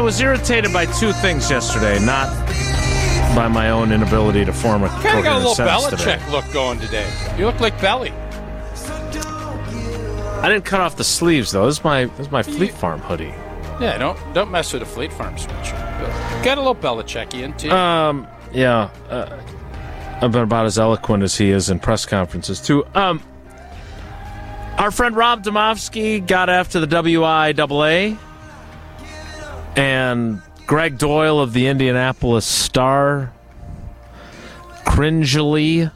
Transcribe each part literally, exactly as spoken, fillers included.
was irritated by two things yesterday, not by my own inability to form a kind of got a little Belichick today. look going today. You look like Belly. I didn't cut off the sleeves though. This is my this is my Fleet Farm hoodie. Yeah, don't don't mess with a Fleet Farm sweatshirt. Got a little Belichick-y too. Um, yeah, uh, I've been about as eloquent as he is in press conferences too. Um, our friend Rob Domofsky got after the W I A A, and Greg Doyle of the Indianapolis Star cringily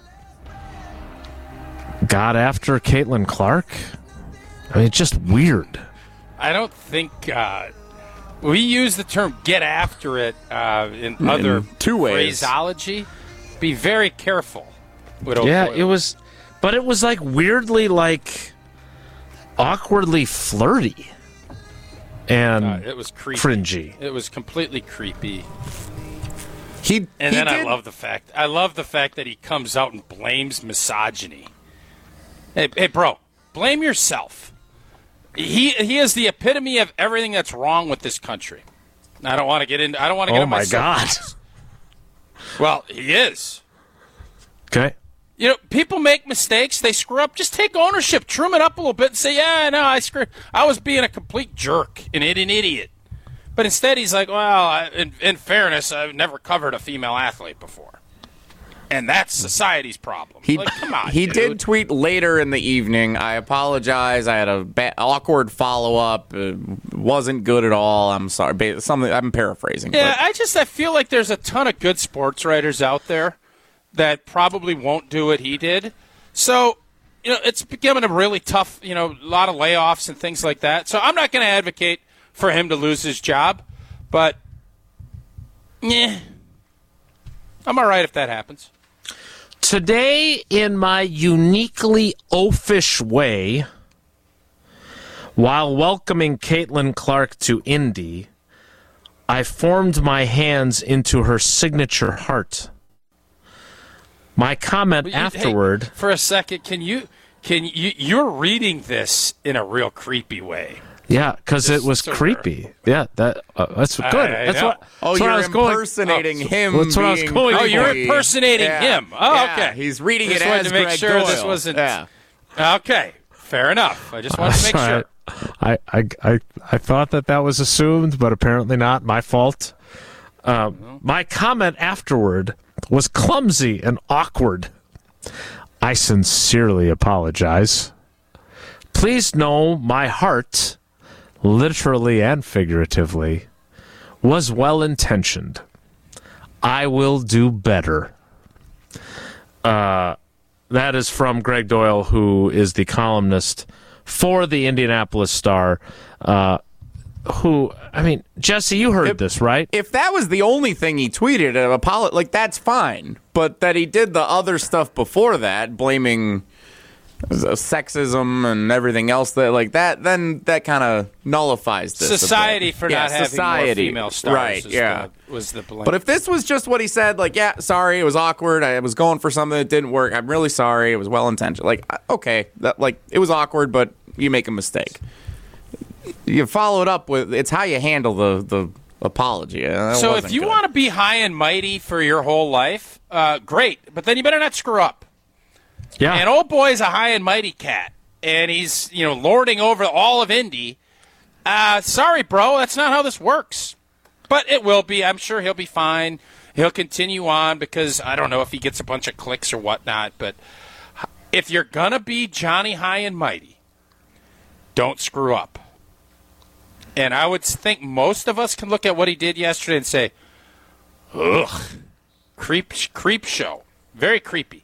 got after Caitlin Clark. I mean, it's just weird. I don't think uh, we use the term "get after it" uh, in, in other two ways. phraseology. Be very careful. With yeah, O'Coyle. it was, but it was like weirdly, like awkwardly flirty and uh, it was creepy. cringy. It was completely creepy. He and he then did, I love the fact I love the fact that he comes out and blames misogyny. Hey, hey, bro, blame yourself. He he is the epitome of everything that's wrong with this country. I don't want to get into. I don't want to get Oh into my God. Well, he is. Okay. You know, people make mistakes. They screw up. Just take ownership. Trim it up a little bit and say, yeah, no, I screwed. I was being a complete jerk and an idiot. But instead, he's like, well, I, in, in fairness, I've never covered a female athlete before. And that's society's problem. He, like, come on, he dude. did tweet later in the evening, I apologize. I had a ba- awkward follow-up. It wasn't good at all. I'm sorry. Ba- Something I'm paraphrasing. Yeah, but. I just I feel like there's a ton of good sports writers out there that probably won't do what he did. So, you know, it's becoming a really tough, you know, a lot of layoffs and things like that. So I'm not going to advocate for him to lose his job. But, yeah, I'm all right if that happens. Today, in my uniquely oafish way, while welcoming Caitlin Clark to Indy, I formed my hands into her signature heart. My comment You- afterward... Hey, for a second, can you can you you're reading this in a real creepy way. Yeah, because it Just was so creepy. Yeah, that uh, that's good. I- I that's know. what. Oh, that's you're what I was going. impersonating oh, him. that's what I was being going Oh, for. you're creepy. impersonating Yeah. him. Oh, Yeah, okay. He's reading Just it wanted as to make Greg sure Doyle. this wasn't. Yeah. Okay, fair enough. I just wanted to make Sorry. sure. I, I, I, I thought that that was assumed, but apparently not. My fault. Um, my comment afterward was clumsy and awkward. I sincerely apologize. Please know my heart, literally and figuratively, was well-intentioned. I will do better. Uh, that is from Greg Doyle, who is the columnist for the Indianapolis Star. Uh, who, I mean, Jesse, you heard If- this, right? If that was the only thing he tweeted, an apolo- like that's fine. But that he did the other stuff before that, blaming sexism and everything else that like that, then that kind of nullifies this. a bit. Society for Yeah, not having society. more female stars right? was Yeah. the, was the blame. But if this was just what he said, like, yeah, sorry, it was awkward. I was going for something that didn't work. I'm really sorry. It was well intentioned. Like, okay, that like it was awkward, but you make a mistake. You follow it up with it's how you handle the the apology. Uh, so if you good. want to be high and mighty for your whole life, uh, great. But then you better not screw up. Yeah. And old boy's a high and mighty cat, and he's, you know, lording over all of Indy. Uh, sorry, bro, that's not how this works. But it will be. I'm sure he'll be fine. He'll continue on because I don't know if he gets a bunch of clicks or whatnot. But if you're going to be Johnny High and Mighty, don't screw up. And I would think most of us can look at what he did yesterday and say, ugh, creep, creep show. Very creepy.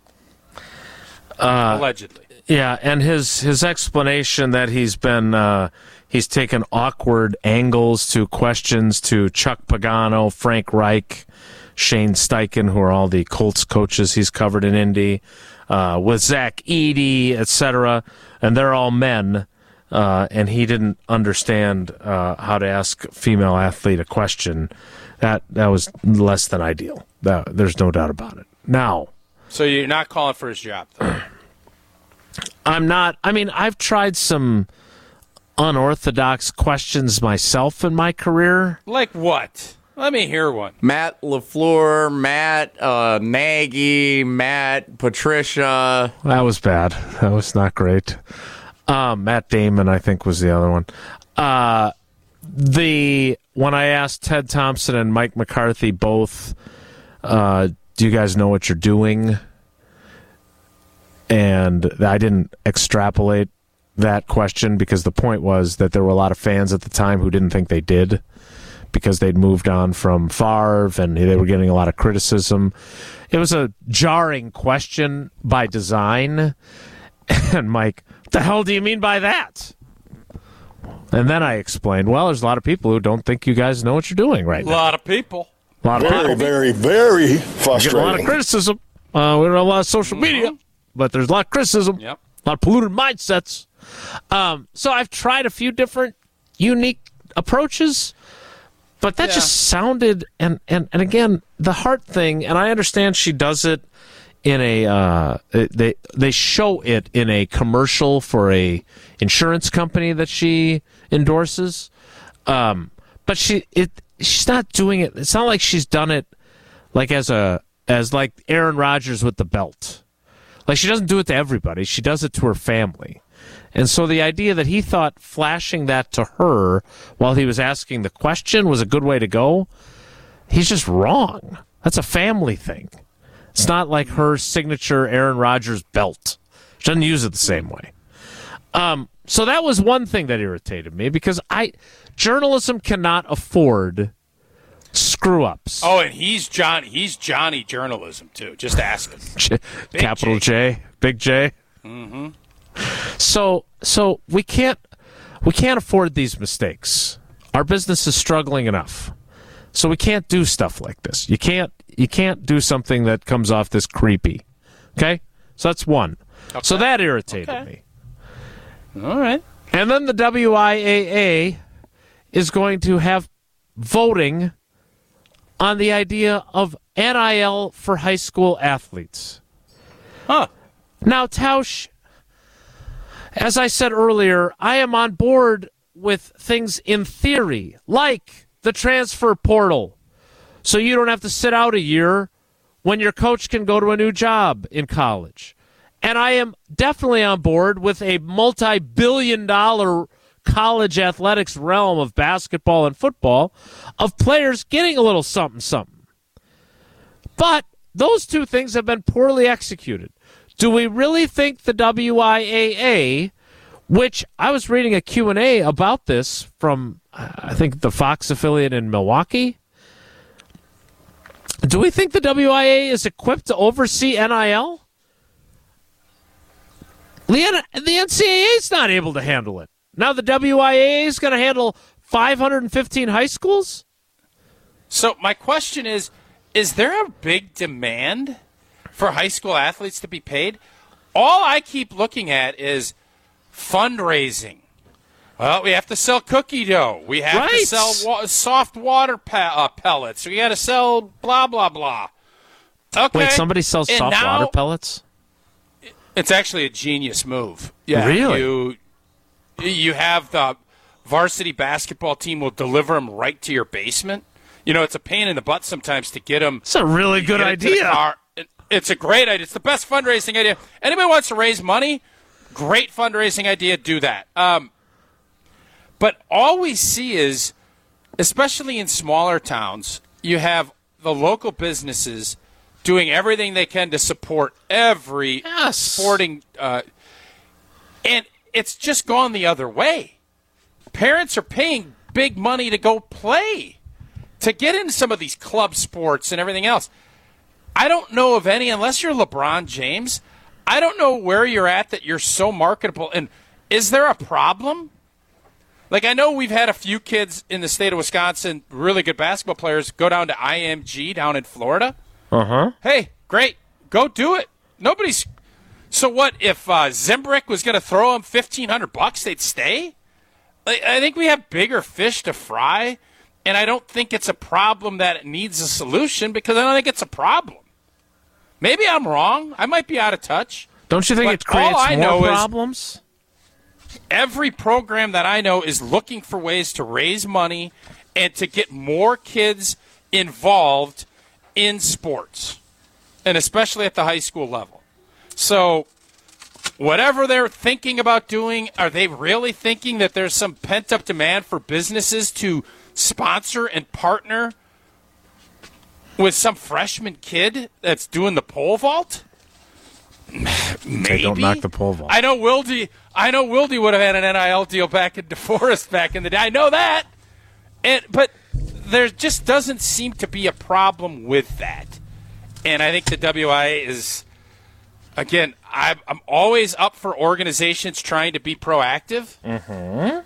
Uh, Allegedly. Yeah, and his his explanation that he's been uh, he's taken awkward angles to questions to Chuck Pagano, Frank Reich, Shane Steichen, who are all the Colts coaches he's covered in Indy, uh, with Zach Edey, et cetera, and they're all men, uh, and he didn't understand uh, how to ask a female athlete a question. That that was less than ideal. That, there's no doubt about it. Now. So you're not calling for his job, though? I'm not. I mean, I've tried some unorthodox questions myself in my career. Like what? Let me hear one. Matt LaFleur, Matt uh, Nagy, Matt Patricia. That was bad. That was not great. Um, Matt Damon, I think, was the other one. Uh, the when I asked Ted Thompson and Mike McCarthy both, uh, do you guys know what you're doing? And I didn't extrapolate that question because the point was that there were a lot of fans at the time who didn't think they did because they'd moved on from Favre and they were getting a lot of criticism. It was a jarring question by design. And Mike, what the hell do you mean by that? And then I explained, well, there's a lot of people who don't think you guys know what you're doing right A now. lot of people. A lot of Very, people. very, very We get frustrating. a lot of criticism. Uh, we don't have a lot of social media, but there's a lot of criticism. Yep. A lot of polluted mindsets. Um, so I've tried a few different unique approaches, but that Yeah. just sounded, and, and, and again, the heart thing, and I understand she does it in a, uh, they, they show it in a commercial for a insurance company that she endorses. Um, but she, it, she's not doing it. It's not like she's done it like as a, as like Aaron Rodgers with the belt. Like, she doesn't do it to everybody. She does it to her family. And so the idea that he thought flashing that to her while he was asking the question was a good way to go, he's just wrong. That's a family thing. It's not like her signature Aaron Rodgers belt. She doesn't use it the same way. Um, so that was one thing that irritated me because I journalism cannot afford screw-ups. Oh, and he's John. He's Johnny Journalism too. Just ask him. J- Big capital J. J, big J. Mm-hmm. So, so we can't we can't afford these mistakes. Our business is struggling enough, so we can't do stuff like this. You can't you can't do something that comes off this creepy. Okay, so that's one. Okay. So that irritated Okay. me. All right. And then the W I A A is going to have voting on the idea of N I L for high school athletes. Huh. Now, Tausch, as I said earlier, I am on board with things in theory, like the transfer portal, so you don't have to sit out a year when your coach can go to a new job in college. And I am definitely on board with a multi-billion dollar college athletics realm of basketball and football of players getting a little something, something. But those two things have been poorly executed. Do we really think the W I A A, which I was reading a Q and A about this from, I think, the Fox affiliate in Milwaukee, do we think the W I A A is equipped to oversee N I L? The, N- the N C A A is not able to handle it. Now the W I A A is going to handle five hundred fifteen high schools? So my question is, is there a big demand for high school athletes to be paid? All I keep looking at is fundraising. Well, we have to sell cookie dough. We have Right. to sell wa- soft water pe- uh, pellets. We got to sell blah, blah, blah. Okay. Wait, somebody sells And soft now- water pellets? It's actually a genius move. Yeah, Really? You, you have the varsity basketball team will deliver them right to your basement. You know, it's a pain in the butt sometimes to get them. It's a really good get it to the idea. car. It- It's a great idea. It's the best fundraising idea. Anybody wants to raise money? Great fundraising idea. Do that. Um, but all we see is, especially in smaller towns, you have the local businesses doing everything they can to support every Yes. sporting, uh, and it's just gone the other way. Parents are paying big money to go play, to get into some of these club sports and everything else. I don't know of any, unless you're LeBron James, I don't know where you're at that you're so marketable. And is there a problem? Like, I know we've had a few kids in the state of Wisconsin, really good basketball players, go down to I M G down in Florida. Uh-huh. Hey, great. Go do it. Nobody's. So what, if uh, Zimbrick was going to throw them fifteen hundred bucks, they'd stay? Like, I think we have bigger fish to fry, and I don't think it's a problem that it needs a solution because I don't think it's a problem. Maybe I'm wrong. I might be out of touch. Don't you think But it creates all I more know is- problems? Every program that I know is looking for ways to raise money and to get more kids involved in sports, and especially at the high school level. So whatever they're thinking about doing, are they really thinking that there's some pent-up demand for businesses to sponsor and partner with some freshman kid that's doing the pole vault? Maybe. They don't knock the pole vault. I know Wildy. I know Wildy would have had an N I L deal back in DeForest back in the day. I know that, and but there just doesn't seem to be a problem with that. And I think the W I A is, again, I'm, I'm always up for organizations trying to be proactive. Mm-hmm.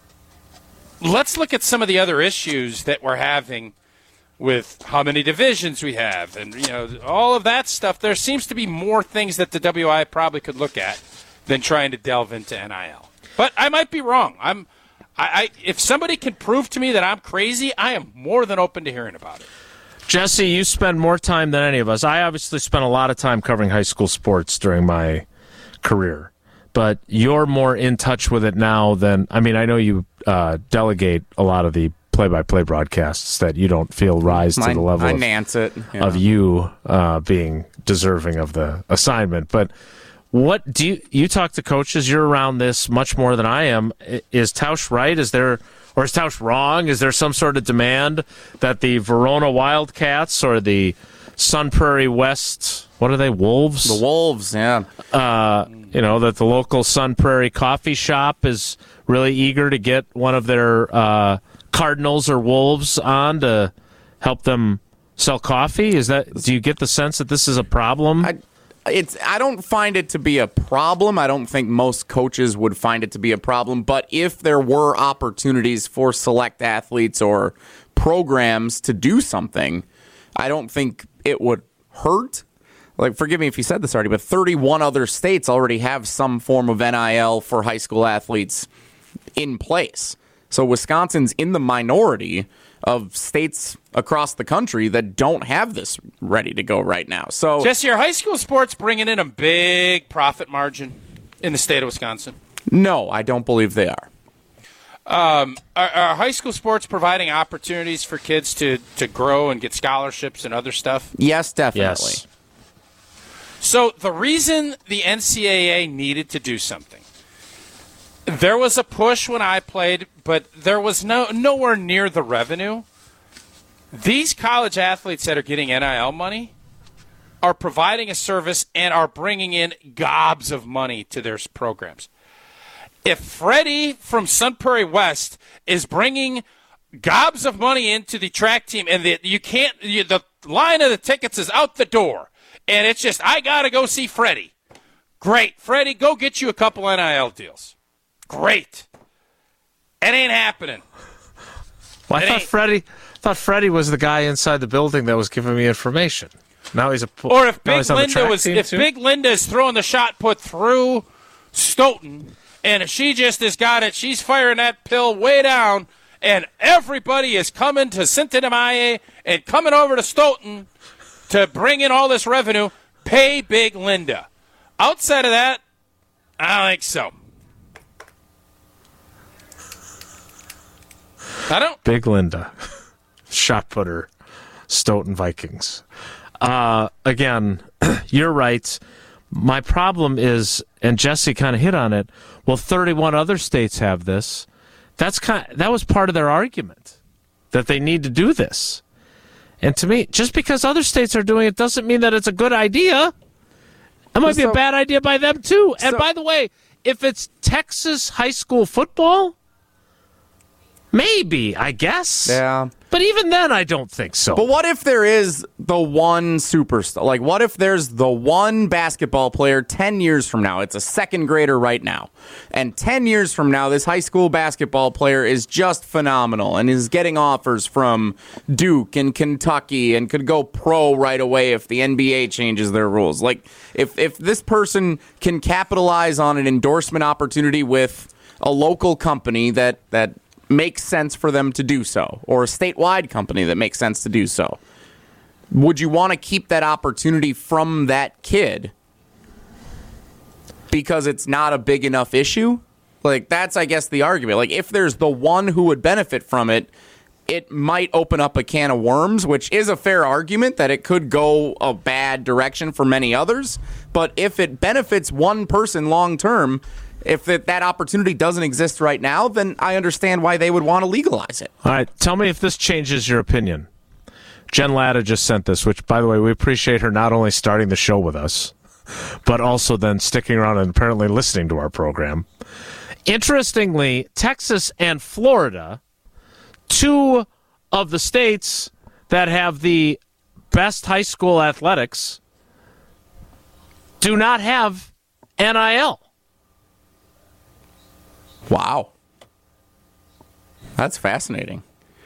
Let's look at some of the other issues that we're having with how many divisions we have and, you know, all of that stuff. There seems to be more things that the W I A probably could look at than trying to delve into N I L. But I might be wrong. I'm, I, I if somebody can prove to me that I'm crazy, I am more than open to hearing about it. Jesse, you spend more time than any of us. I obviously spent a lot of time covering high school sports during my career, but you're more in touch with it now than, I mean, I know you uh, delegate a lot of the play-by-play broadcasts that you don't feel rise to I, the level I of, nance it, yeah. of you uh, being deserving of the assignment. But what do you, you talk to coaches, you're around this much more than I am. Is Tausch right? Is there, or is Tausch wrong? Is there some sort of demand that the Verona Wildcats or the Sun Prairie West, what are they, Wolves? The Wolves, yeah. Uh, you know, that the local Sun Prairie coffee shop is really eager to get one of their uh, Cardinals or Wolves on to help them sell coffee? Is that, do you get the sense that this is a problem? I, it's I don't find it to be a problem. I don't think most coaches would find it to be a problem. But if there were opportunities for select athletes or programs to do something, I don't think it would hurt. Like, forgive me if you said this already, but thirty-one other states already have some form of N I L for high school athletes in place. So Wisconsin's in the minority of states across the country that don't have this ready to go right now. So, Jesse, are high school sports bringing in a big profit margin in the state of Wisconsin? No, I don't believe they are. Um, are, are high school sports providing opportunities for kids to, to grow and get scholarships and other stuff? Yes, definitely. Yes. So the reason the N C double A needed to do something, there was a push when I played, but there was no nowhere near the revenue. These college athletes that are getting N I L money are providing a service and are bringing in gobs of money to their programs. If Freddie from Sun Prairie West is bringing gobs of money into the track team and the, you can't, you, the line of the tickets is out the door, and it's just, I got to go see Freddie. Great. Freddie, go get you a couple N I L deals. Great. It ain't happening. Well, I It thought ain't. Freddie, thought Freddie was the guy inside the building that was giving me information. Now he's a Or if now Big he's on the Linda track was, team if too? Big Linda is throwing the shot put through Stoughton, and she just has got it, she's firing that pill way down, and everybody is coming to Cintonamaye and coming over to Stoughton to bring in all this revenue, pay Big Linda. Outside of that, I don't think so. I don't. Big Linda, shot putter, Stoughton Vikings. Uh, again, you're right. My problem is, and Jesse kind of hit on it. Well, thirty-one other states have this. That's kind. That was part of their argument that they need to do this. And to me, just because other states are doing it doesn't mean that it's a good idea. It might be So- a bad idea by them too. And so- by the way, if it's Texas high school football, maybe, I guess. Yeah. But even then, I don't think so. But what if there is the one superstar? Like, what if there's the one basketball player ten years from now? It's a second grader right now. And ten years from now, this high school basketball player is just phenomenal and is getting offers from Duke and Kentucky and could go pro right away if the N B A changes their rules. Like, if, if this person can capitalize on an endorsement opportunity with a local company that, that makes sense for them to do so, or a statewide company that makes sense to do so, would you want to keep that opportunity from that kid because it's not a big enough issue? Like, that's, I guess, the argument. Like, if there's the one who would benefit from it, it might open up a can of worms, which is a fair argument that it could go a bad direction for many others. But if it benefits one person long term, if that, that opportunity doesn't exist right now, then I understand why they would want to legalize it. All right, tell me if this changes your opinion. Jen Latta just sent this, which, by the way, we appreciate her not only starting the show with us, but also then sticking around and apparently listening to our program. Interestingly, Texas and Florida, two of the states that have the best high school athletics, do not have N I L. Wow. That's fascinating.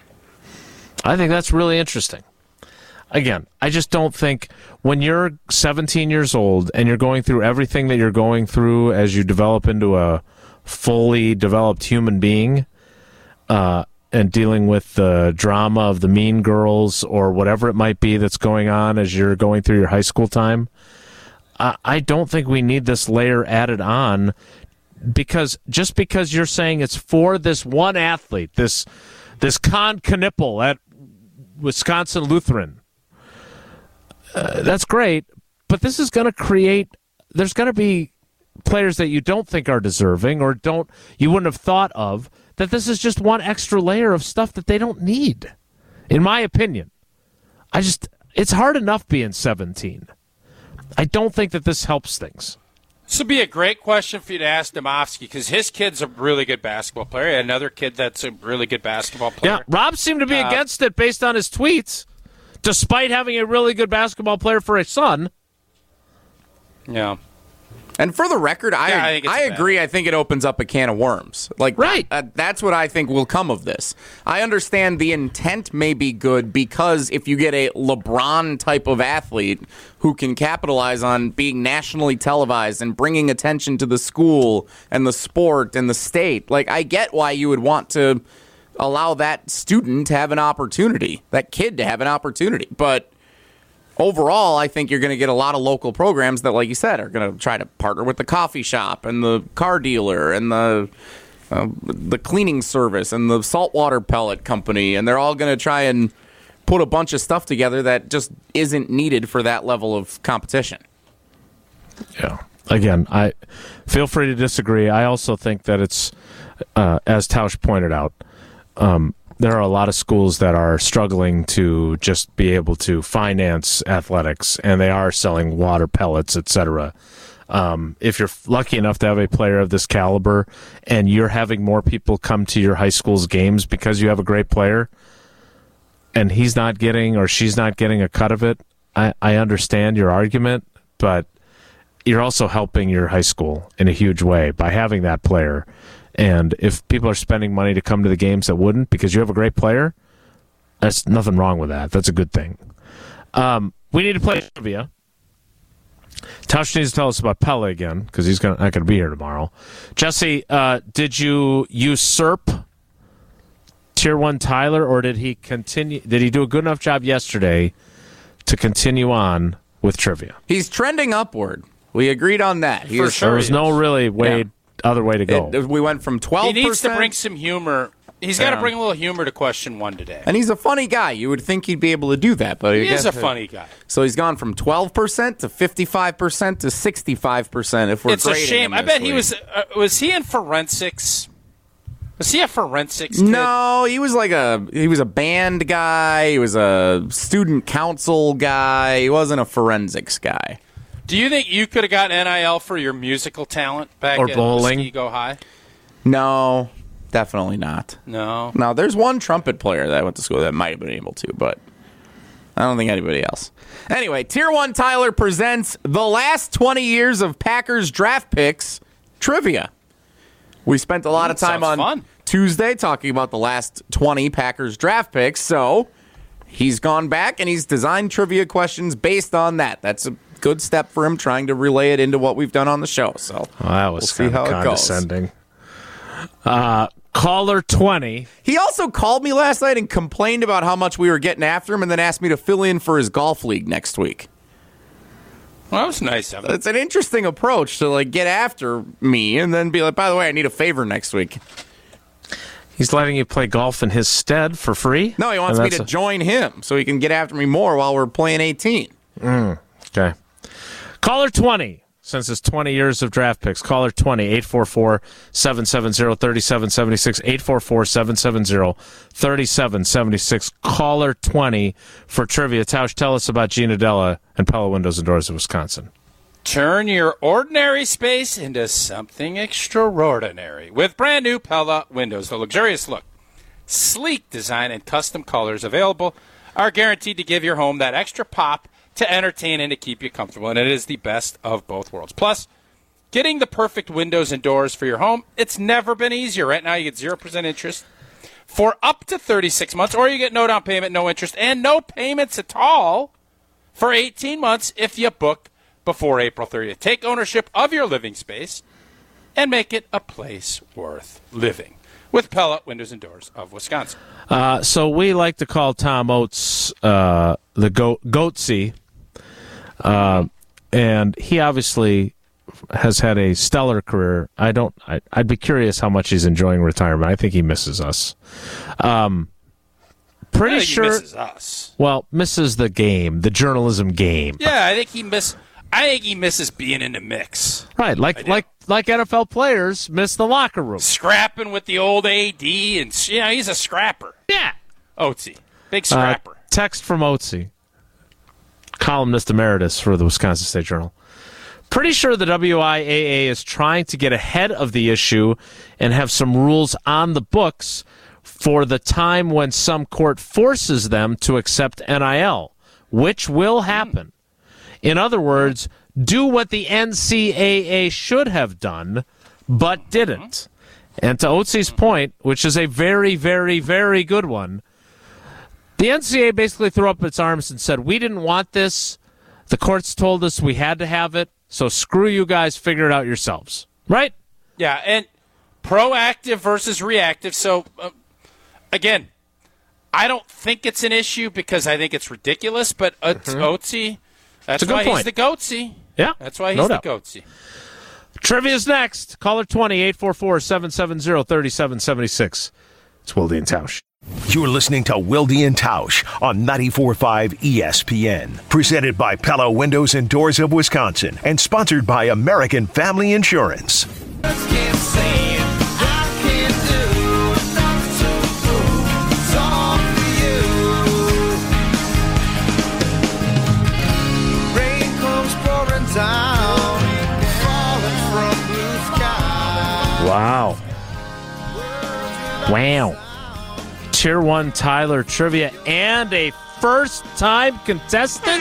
I think that's really interesting. Again, I just don't think when you're seventeen years old and you're going through everything that you're going through as you develop into a fully developed human being, uh, and dealing with the drama of the Mean Girls or whatever it might be that's going on as you're going through your high school time, I, I don't think we need this layer added on, because just because you're saying it's for this one athlete, this this Con Knipple at Wisconsin Lutheran, uh, that's great, but this is going to create, there's going to be players that you don't think are deserving or don't you wouldn't have thought of, that this is just one extra layer of stuff that they don't need, in my opinion. I just, it's hard enough being seventeen. I don't think that this helps things. This would be a great question for you to ask Domofsky, because his kid's a really good basketball player. Another kid that's a really good basketball player. Yeah, Rob seemed to be uh, against it based on his tweets, despite having a really good basketball player for a son. Yeah. And for the record, I Yeah, I think it's I agree. bad. I think it opens up a can of worms. Like, Right. uh, that's what I think will come of this. I understand the intent may be good, because if you get a LeBron type of athlete who can capitalize on being nationally televised and bringing attention to the school and the sport and the state, like, I get why you would want to allow that student to have an opportunity, that kid to have an opportunity. But overall, I think you're going to get a lot of local programs that, like you said, are going to try to partner with the coffee shop and the car dealer and the uh, the cleaning service and the saltwater pellet company, and they're all going to try and put a bunch of stuff together that just isn't needed for that level of competition. Yeah. Again, I feel free to disagree. I also think that it's, uh, as Tausch pointed out, um, there are a lot of schools that are struggling to just be able to finance athletics, and they are selling water pellets, et cetera. Um, if you're lucky enough to have a player of this caliber and you're having more people come to your high school's games because you have a great player and he's not getting or she's not getting a cut of it, I, I understand your argument, but you're also helping your high school in a huge way by having that player. And if people are spending money to come to the games that wouldn't because you have a great player, that's nothing wrong with that. That's a good thing. Um, we need to play trivia. Tausch needs to tell us about Pele again, because he's gonna, not going to be here tomorrow. Jesse, uh, did you usurp Tier One Tyler, or did he continue? Did he do a good enough job yesterday to continue on with trivia? He's trending upward. We agreed on that. He For is- sure. There was no really way Yeah. other way to go. It, we went from twelve He percent. needs to bring some humor. He's got to Yeah. bring a little humor to question one today. And he's a funny guy. You would think he'd be able to do that, but He I is a guess- funny guy. So he's gone from twelve percent to fifty-five percent to sixty-five percent. If we're It's a grading shame. him I this bet he week. was. Uh, was he in forensics? Was he a forensics kid? No, he was like a he was a band guy. He was a student council guy. He wasn't a forensics guy. Do you think you could have got N I L for your musical talent back Or at bowling? Muskego High? No, definitely not. No. Now, there's one trumpet player that I went to school that might have been able to, but I don't think anybody else. Anyway, Tier one Tyler presents the last twenty years of Packers draft picks trivia. We spent a lot of That time sounds on fun. Tuesday talking about the last twenty Packers draft picks, so he's gone back and he's designed trivia questions based on that. That's a good step for him, trying to relay it into what we've done on the show. So Well, that was we'll see kind how of it goes. condescending. Uh, caller twenty. He also called me last night and complained about how much we were getting after him, and then asked me to fill in for his golf league next week. Well, that was nice of him. It's an interesting approach to like get after me and then be like, by the way, I need a favor next week. He's letting you play golf in his stead for free? No, he wants And me that's to a- join him so he can get after me more while we're playing eighteen. Okay. Caller twenty. Since it's twenty years of draft picks, caller twenty, eight four four, seven seven zero, three seven seven six, eight four four, seven seven zero, three seven seven six. Caller twenty for trivia. Tausch, tell us about Gina Della and Pella Windows and Doors of Wisconsin. Turn your ordinary space into something extraordinary with brand new Pella windows. The luxurious look, sleek design, and custom colors available are guaranteed to give your home that extra pop to entertain and to keep you comfortable, and it is the best of both worlds. Plus, getting the perfect windows and doors for your home, it's never been easier. Right now, you get zero percent interest for up to thirty-six months, or you get no down payment, no interest, and no payments at all for eighteen months if you book before April thirtieth. Take ownership of your living space and make it a place worth living with Pella Windows and Doors of Wisconsin. Uh, so we like to call Tom Oates uh, the goat goatsy. Uh, and he obviously has had a stellar career. I don't. I, I'd be curious how much he's enjoying retirement. I think he misses us. Um, pretty I think sure. he misses us. Well, misses the game, the journalism game. Yeah, I think he miss. I think he misses being in the mix, Right, like like like N F L players miss the locker room. scrapping with the old A D, and you know he's a scrapper. Yeah. Oatsy, big Uh, scrapper. text from Oatsy, columnist emeritus for the Wisconsin State Journal. Pretty sure the W I A A is trying to get ahead of the issue and have some rules on the books for the time when some court forces them to accept N I L, which will happen. In other words, do what the N C A A should have done, but didn't. And to Oatsy's point, which is a very, very, very good one, the N C A A basically threw up its arms and said, we didn't want this. The courts told us we had to have it, so screw you guys, figure it out yourselves. Right? Yeah, and proactive versus reactive. So, uh, again, I don't think it's an issue because I think it's ridiculous, but uh, Mm-hmm. Oatsy, that's It's a good why point. he's the goatsy. Yeah. That's why he's no the doubt. goatsy. Trivia's next. Caller twenty, eight four four, seven seven zero, three seven seven six. It's Wilde and Tausch. You're listening to Wilde and Tausch on ninety-four point five E S P N. Presented by Pella Windows and Doors of Wisconsin and sponsored by American Family Insurance. Wow. Wow. Tier one Tyler trivia and a first-time contestant?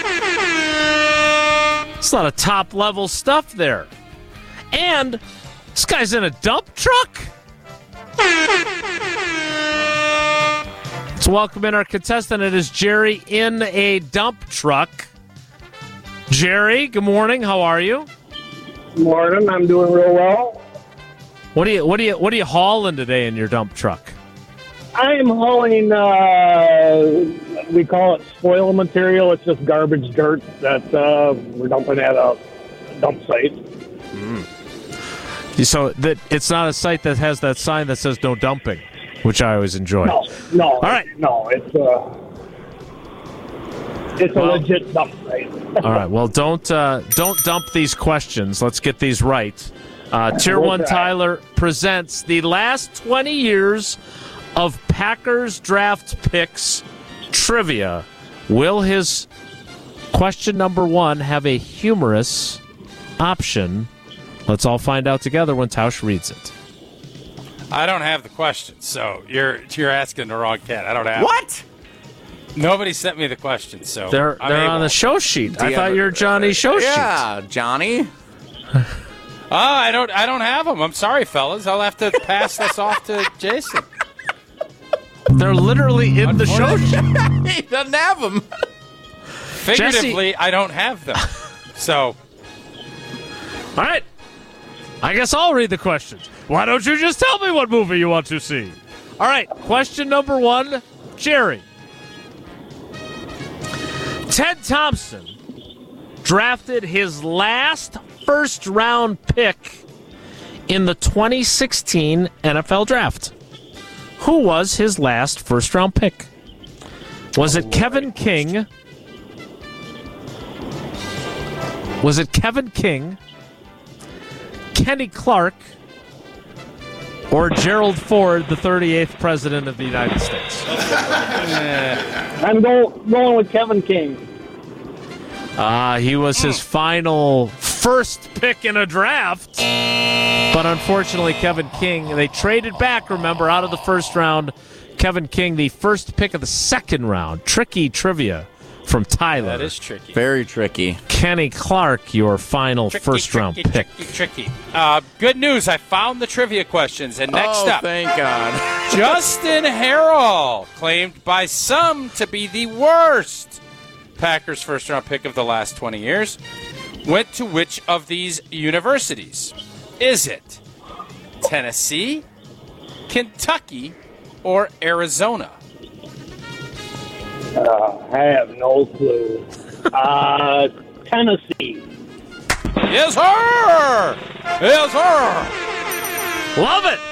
It's a lot of top-level stuff there. And this guy's in a dump truck? Let's welcome in our contestant. It is Jerry in a dump truck. Jerry, good morning. How are you? Morning, I'm doing real well. What do you what do you what are you hauling today in your dump truck? I am hauling, uh, we call it spoil material. It's just garbage dirt that uh, we're dumping at a dump site. So that it's not a site that has that sign that says no dumping, which I always enjoy. No, no, All right. no, it's uh, it's a Well- legit dump site. All right. Well, don't uh, don't dump these questions. Let's get these right. Uh, Tier We'll One try. Tyler presents the last twenty years of Packers draft picks trivia. Will his question number one have a humorous option? Let's all find out together when Tausch reads it. I don't have the question, so you're you're asking the wrong cat. I don't have What? Nobody sent me the question, so They're I'm they're able. on the show sheet. I you thought have- you were Johnny show sheet. Yeah, Johnny. Oh, I don't I don't have them. I'm sorry, fellas. I'll have to pass this off to Jason. They're literally in the show sheet. He doesn't have them. Figuratively, I don't have them. So, All right. I guess I'll read the questions. Why don't you just tell me what movie you want to see? All right. Question number one, Jerry. Ted Thompson drafted his last first-round pick in the twenty sixteen N F L Draft? Who was his last first-round pick? Was it Kevin King? Was it Kevin King, Kenny Clark, or Gerald Ford, the thirty-eighth President of the United States? I'm go, going with Kevin King. Uh, he was his final first pick in a draft. But unfortunately, Kevin King, they traded back, remember, out of the first round. Kevin King, the first pick of the second round. Tricky trivia from Tyler. That is tricky. Very tricky. Kenny Clark, your final Tricky, first-round tricky, pick. Tricky, tricky. Uh, good news. I found the trivia questions. And next oh, up, thank God. Justin Harrell, claimed by some to be the worst Packers first-round pick of the last twenty years, went to which of these universities? Is it Tennessee, Kentucky, or Arizona? Uh, I have no clue. Uh, Tennessee. Yes, sir! Yes, sir! Love it!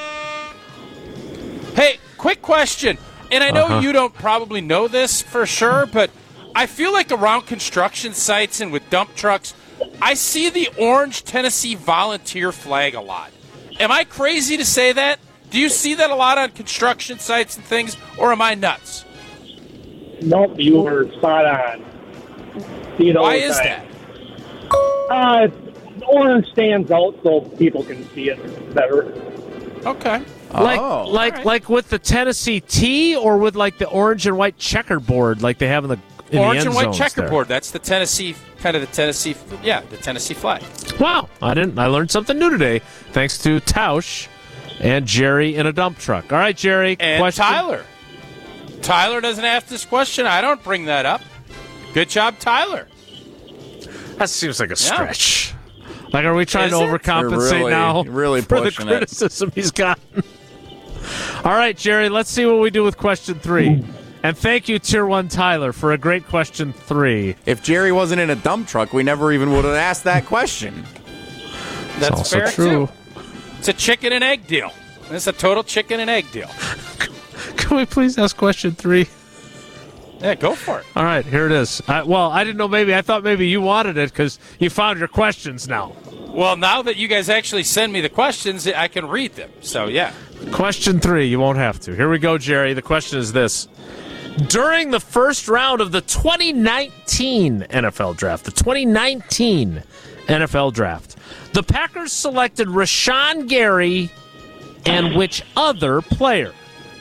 Hey, quick question. And I know Uh-huh. you don't probably know this for sure, but I feel like around construction sites and with dump trucks, I see the orange Tennessee volunteer flag a lot. Am I crazy to say that? Do you see that a lot on construction sites and things, or am I nuts? Nope, you were spot on. See it all Why the is time. that? Uh, the orange stands out so people can see it better. Okay. Like, Oh. like, All right. like with the Tennessee T, or with like the orange and white checkerboard, like they have in the in the Orange end and white zones there? checkerboard. That's the Tennessee, kind of the Tennessee, yeah, the Tennessee flag. Wow, I didn't. I learned something new today, thanks to Tausch and Jerry in a dump truck. All right, Jerry. And question. Tyler. Tyler doesn't ask this question. I don't bring that up. Good job, Tyler. That seems like a stretch. Like, are we trying Is to it? overcompensate You're really- now really for the pushing it. criticism he's gotten? All right, Jerry. Let's see what we do with question three. And thank you, Tier One Tyler, for a great question three. If Jerry wasn't in a dump truck, we never even would have asked that question. That's also fair, true. too. It's a chicken and egg deal. It's a total chicken and egg deal. Can we please ask question three? Yeah, go for it. All right, here it is. I, well, I didn't know. Maybe I thought maybe you wanted it because you found your questions now. Well, now that you guys actually send me the questions, I can read them. So, yeah. Question three. You won't have to. Here we go, Jerry. The question is this. During the first round of the twenty nineteen N F L Draft, the twenty nineteen N F L Draft, the Packers selected Rashawn Gary and which other player?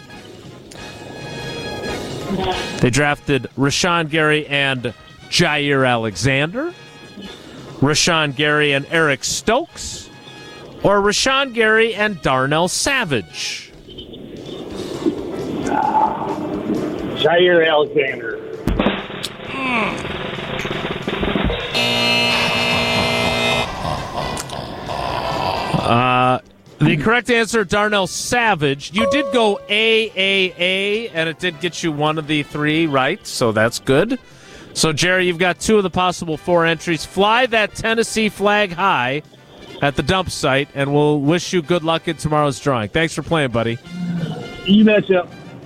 They drafted Rashawn Gary and Jair Alexander, Rashawn Gary and Eric Stokes, or Rashawn Gary and Darnell Savage? Jair Alexander. Uh, the correct answer, Darnell Savage. You did go A A A, and it did get you one of the three right, so that's good. So, Jerry, you've got two of the possible four entries. Fly that Tennessee flag high at the dump site, and we'll wish you good luck in tomorrow's drawing. Thanks for playing, buddy. You betcha.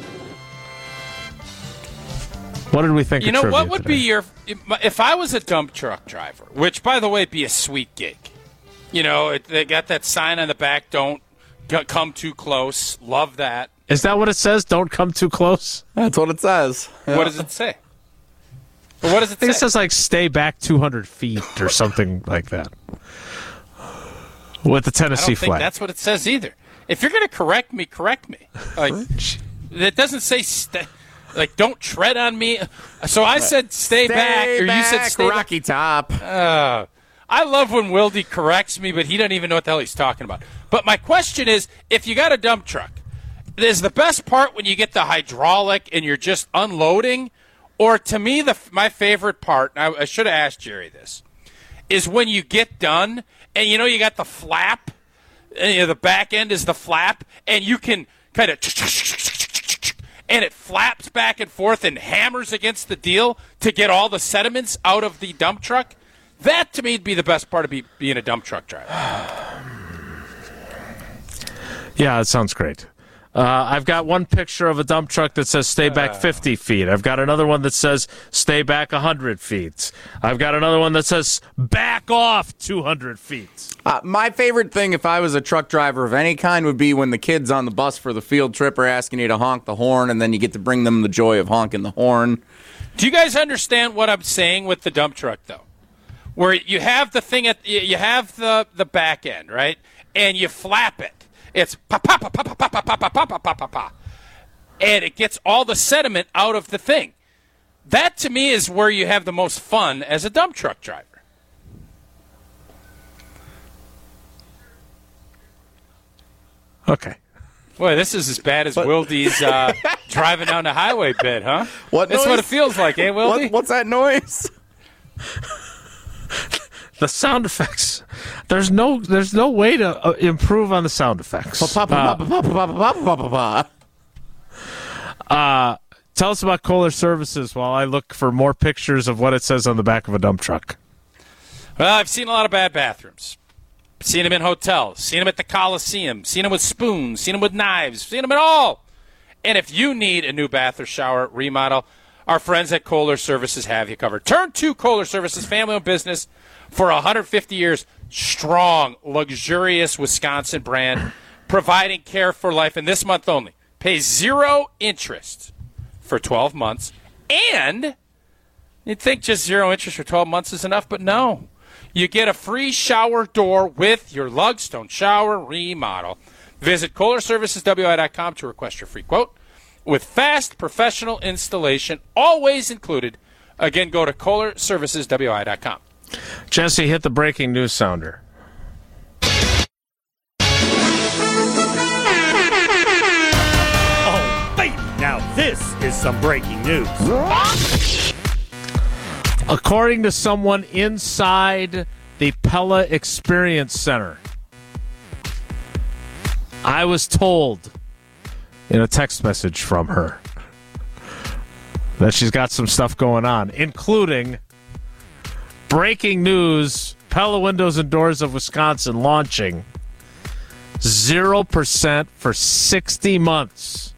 What did we think You of know, trivia what would today? be your... If I was a dump truck driver, which, by the way, be a sweet gig. You know, it, they got that sign on the back, don't g- come too close. Love that. Is that what it says? Don't come too close? That's what it says. What does it say? What does it I think it say? says, like, stay back two hundred feet or something like that. With the I Tennessee don't think flag. that's what it says either. If you're going to correct me, correct me. Like, it doesn't say stay, like don't tread on me. So I said stay, Stay back, or you said back, stay back. Rocky Top. Uh, I love when Wildy corrects me, but he doesn't even know what the hell he's talking about. But my question is, if you got a dump truck, is the best part when you get the hydraulic and you're just unloading? Or to me, the my favorite part, and I, I should have asked Jerry this, is when you get done and you know you got the flap, and, you know, the back end is the flap, and you can kind of and it flaps back and forth and hammers against the deal to get all the sediments out of the dump truck. That, to me, would be the best part of be, being a dump truck driver. Yeah, it sounds great. Uh, I've got one picture of a dump truck that says stay back fifty feet. I've got another one that says stay back one hundred feet. I've got another one that says back off two hundred feet. Uh, my favorite thing, if I was a truck driver of any kind, would be when the kids on the bus for the field trip are asking you to honk the horn, and then you get to bring them the joy of honking the horn. Do you guys understand what I'm saying with the dump truck, though? Where you have the thing at you have the, the back end, right? And you flap it. It's pa pa pa pa pa pa pa pa pa pa pa pa pa, and it gets all the sediment out of the thing. That to me is where you have the most fun as a dump truck driver. Okay. Boy, this is as bad as Wildy's uh, driving down the highway bit, huh? What That's noise? what it feels like, eh, Wildy? What, what's that noise? The sound effects. There's no there's no way to uh, improve on the sound effects. Pa, pa, pa, pa, pa, pa, pa, pa, pa, pa. Uh, tell us about Kohler Services while I look for more pictures of what it says on the back of a dump truck. Well, I've seen a lot of bad bathrooms. Seen them in hotels. Seen them at the Coliseum. Seen them with spoons. Seen them with knives. Seen them at all. And if you need a new bath or shower remodel, our friends at Kohler Services have you covered. Turn to Kohler Services, family-owned business for one hundred fifty years. Strong, luxurious Wisconsin brand, providing care for life. And this month only, pay zero interest for twelve months. And you'd think just zero interest for twelve months is enough, but no. You get a free shower door with your Lugstone shower remodel. Visit Kohler Services W I dot com to request your free quote. With fast professional installation, always included. Again, go to Kohler Services W I dot com. Jesse, hit the breaking news sounder. Oh, baby, now this is some breaking news. According to someone inside the Pella Experience Center, I was told in a text message from her that she's got some stuff going on, including breaking news, Pella Windows and Doors of Wisconsin launching zero percent for sixty months.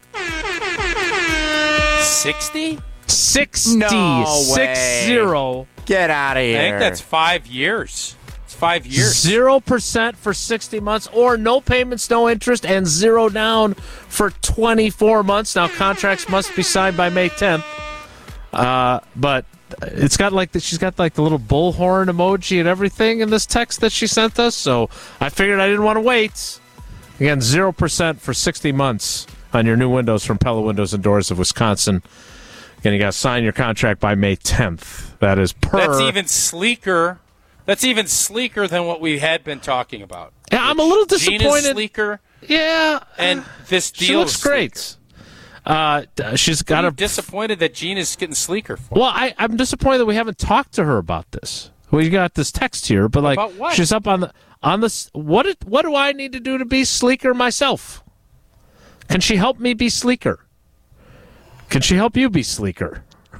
sixty? sixty. No way. Six zero. Get out of I here. think that's five years. It's five years. Zero percent for sixty months, or no payments, no interest, and zero down for twenty-four months. Now, contracts must be signed by May tenth. Uh, but it's got like the, she's got like the little bullhorn emoji and everything in this text that she sent us. So I figured I didn't want to wait. Again, zero percent for sixty months on your new windows from Pella Windows and Doors of Wisconsin. Again, you got to sign your contract by May tenth. That is per. That's even sleeker. That's even sleeker than what we had been talking about. Yeah, I'm a little Gina's disappointed. sleeker, Yeah, and this deal she looks is great. sleeker. Uh, she's got I'm a. disappointed that Gene is getting sleeker for. Well, I, I'm disappointed that we haven't talked to her about this. We got this text here, but like About what? she's up on the on this. What it, what do I need to do to be sleeker myself? Can she help me be sleeker? Can she help you be sleeker?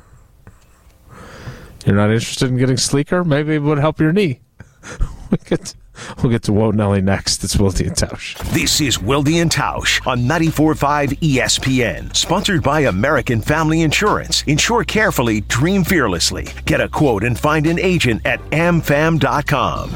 You're not interested in getting sleeker? Maybe it would help your knee. we'll, get to, we'll get to Whoa Nelly next. It's Wildy and Tausch. This is Wildy and Tausch on ninety-four point five E S P N. Sponsored by American Family Insurance. Insure carefully, dream fearlessly. Get a quote and find an agent at a m fam dot com.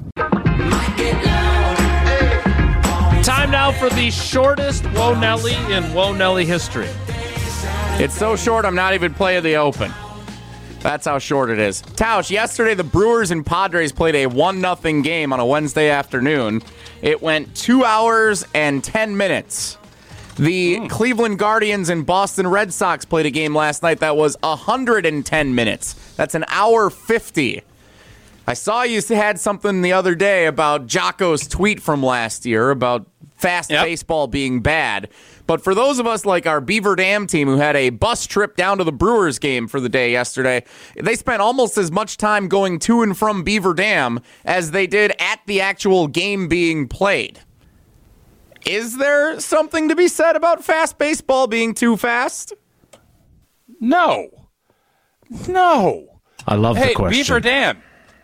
Time now for the shortest Whoa Nelly in Whoa Nelly history. It's so short, I'm not even playing the Open. That's how short it is. Tausch, yesterday the Brewers and Padres played a one nothing game on a Wednesday afternoon. It went two hours and ten minutes. The mm. Cleveland Guardians and Boston Red Sox played a game last night that was one hundred ten minutes. That's an hour fifty. I saw you had something the other day about Jocko's tweet from last year about fast yep. baseball being bad. But for those of us like our Beaver Dam team who had a bus trip down to the Brewers game for the day yesterday, they spent almost as much time going to and from Beaver Dam as they did at the actual game being played. Is there something to be said about fast baseball being too fast? No. No. I love hey, the question. Beaver Dam.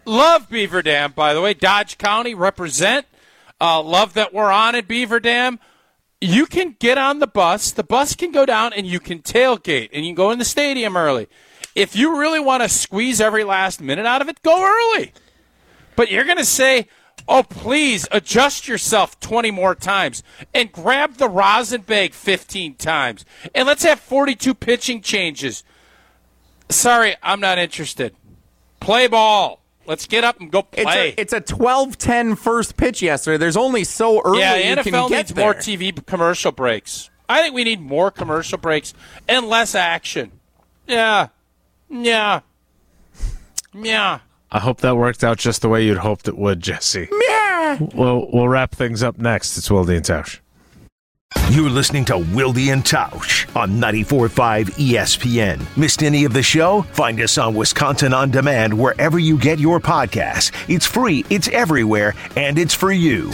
Love Beaver Dam, by the way. Dodge County, represent. Uh, love that we're on at Beaver Dam. You can get on the bus. The bus can go down, and you can tailgate, and you can go in the stadium early. If you really want to squeeze every last minute out of it, go early. But you're going to say, oh, please adjust yourself twenty more times and grab the rosin bag fifteen times. And let's have forty-two pitching changes. Sorry, I'm not interested. Play ball. Let's get up and go play. It's a twelve ten first pitch yesterday. There's only so early yeah, you N F L can get needs there. more T V commercial breaks. I think we need more commercial breaks and less action. Yeah. Yeah. Yeah. I hope that worked out just the way you'd hoped it would, Jesse. Yeah. We'll, we'll wrap things up next. It's Wilde and Tausch. You're listening to Wilde and Tausch on ninety-four point five E S P N. Missed any of the show? Find us on Wisconsin On Demand wherever you get your podcasts. It's free, it's everywhere, and it's for you.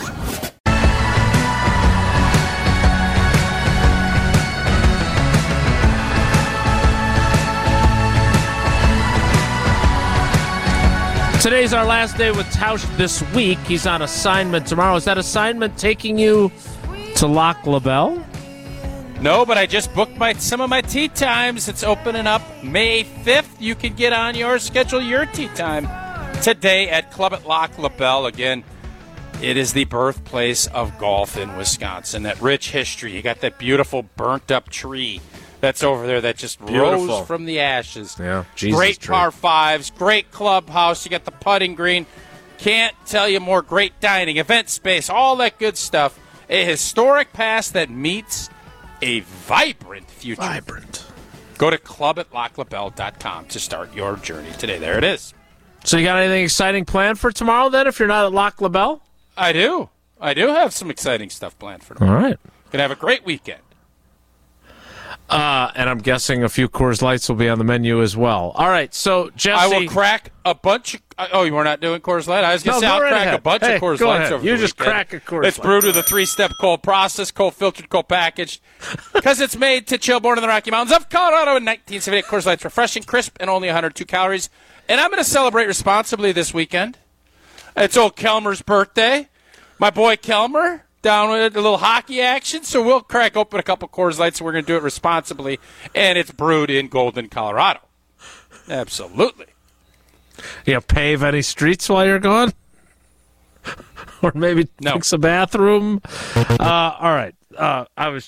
Today's our last day with Tausch this week. He's on assignment tomorrow. Is that assignment taking you to Lac La Belle? No, but I just booked my some of my tea times. It's opening up May fifth. You can get on your schedule your tea time today at Club at Lac La Belle. Again, it is the birthplace of golf in Wisconsin. That rich history. You got that beautiful burnt-up tree that's over there that just Beautiful. rose from the ashes. Yeah, Jesus great tree. par fives, great clubhouse. You got the putting green. Can't tell you more. Great dining, event space, all that good stuff. A historic past that meets a vibrant future. Vibrant. Go to club at lac la belle dot com to start your journey today. There it is. So you got anything exciting planned for tomorrow then if you're not at Lac La Belle? I do. I do have some exciting stuff planned for tomorrow. All right. Gonna have a great weekend. Uh, and I'm guessing a few Coors Lights will be on the menu as well. All right, so Jesse. I will crack a bunch of... Oh, you were not doing Coors Light? I was going to No, say go I'll right crack ahead. a bunch Hey, of Coors go Lights ahead. over You the just weekend. crack a Coors It's Light. brewed with a three-step cold process, cold filtered, cold packaged, because it's made to chill born in the Rocky Mountains of Colorado in nineteen seventy-eight. Coors Light's refreshing, crisp, and only one hundred two calories. And I'm going to celebrate responsibly this weekend. It's old Kelmer's birthday. My boy Kelmer down with a little hockey action, so we'll crack open a couple Coors Lights, and we're going to do it responsibly, and it's brewed in Golden, Colorado. Absolutely. You pave any streets while you're gone? Or maybe No. fix a bathroom? Uh, all right. Uh, I was...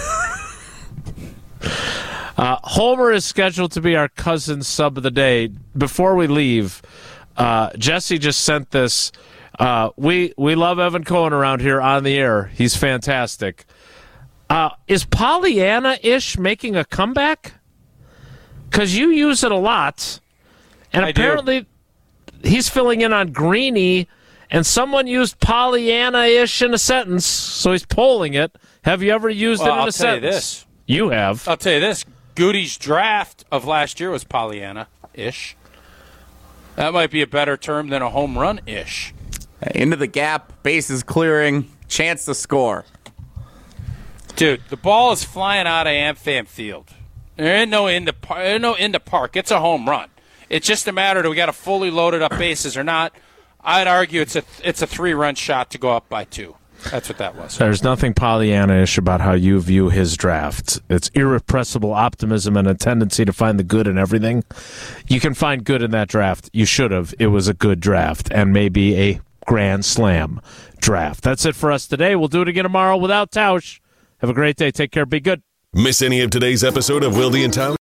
uh, Homer is scheduled to be our cousin sub of the day. Before we leave, uh, Jesse just sent this... Uh, we we love Evan Cohen around here on the air. He's fantastic. Uh, is Pollyanna-ish making a comeback? Because you use it a lot. And I do. apparently he's filling in on Greeny, and someone used Pollyanna-ish in a sentence, so he's polling it. Have you ever used Well, it in I'll a tell sentence? you this. You have. I'll tell you this. Goody's draft of last year was Pollyanna-ish. That might be a better term than a home run-ish. Into the gap, bases clearing, chance to score. Dude, the ball is flying out of AmFam Field. There ain't no into par- there ain't no into park. It's a home run. It's just a matter do we got a fully loaded up bases or not. I'd argue it's a it's a three run shot to go up by two. That's what that was. There's nothing Pollyanna-ish about how you view his draft. It's irrepressible optimism and a tendency to find the good in everything. You can find good in that draft. You should have. It was a good draft and maybe a Grand Slam draft. That's it for us today. We'll do it again tomorrow without Tausch. Have a great day. Take care. Be good. Miss any of today's episode of Wilde and Tausch?